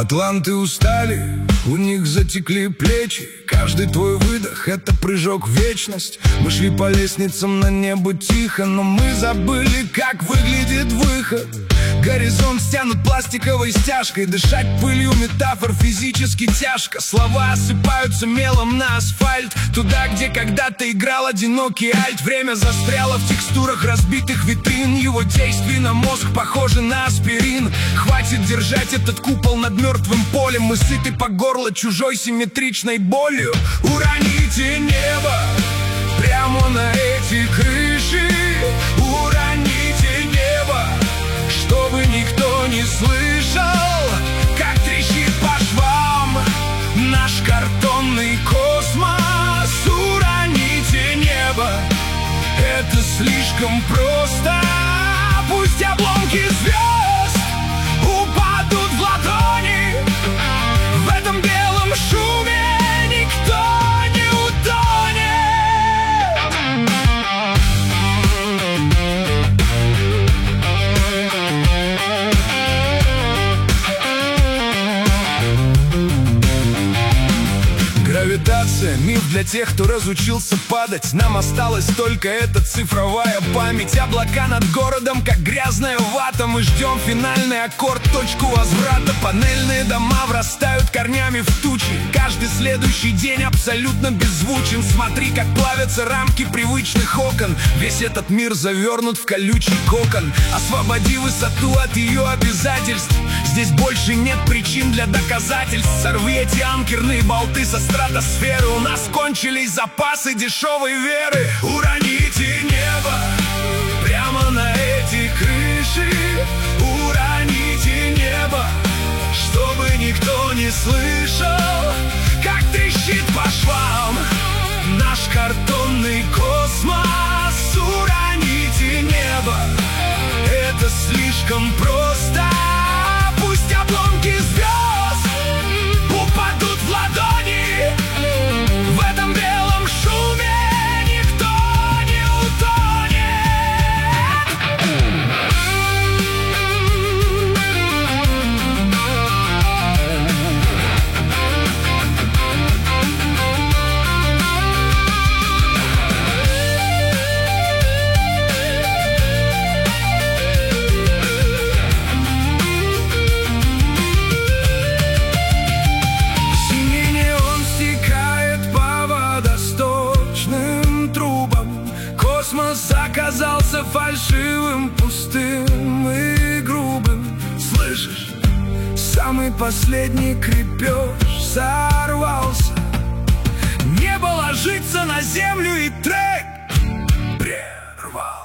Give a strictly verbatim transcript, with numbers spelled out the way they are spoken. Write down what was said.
Атланты устали, у них затекли плечи. Каждый твой выдох — это прыжок в вечность. Мы шли по лестницам на небо тихо, но мы забыли, как выглядит выход. Горизонт стянут пластиковой стяжкой. Дышать пылью метафор физически тяжко. Слова осыпаются мелом на асфальт, туда, где когда-то играл одинокий альт. Время застряло в текстурах разбитых витрин. Его действие на мозг похоже на аспирин. Хватит держать этот купол над мертвым полем. Мы сыты по горло чужой симметричной болью. Уроните небо прямо на эти крыши. Уроните небо, чтобы никто не слышал, как трещит по швам наш картонный космос. Уроните небо, это слишком просто. Пусть обломки звезд упадут в ладони. В этом белом шуме никто не утонет. Гравитация — миф для тех, кто разучился падать. Нам осталась только эта цифровая память. Облака над городом, как грязная вата. Мы ждем финальный аккорд, точку возврата. Панельные дома врастают корнями в тучи. Каждый следующий день абсолютно беззвучен. Смотри, как плавятся рамки привычных окон. Весь этот мир завернут в колючий кокон. Освободи высоту от ее обязательств. Здесь больше нет причин для доказательств. Сорви эти анкерные болты со стратосферы. У нас кончились запасы дешевой веры. Уроните небо прямо на эти крыши. Уроните небо, чтобы никто не слышал, как трещит по швам наш картонный космос. Уроните небо, это слишком просто. Пусть обломки звезд упадут в ладони. В этом белом шуме никто не утонет. Космос оказался фальшивым, пустым и грубым. Слышишь? Самый последний крепеж сорвался. Небо ложится на землю, и трек прервал.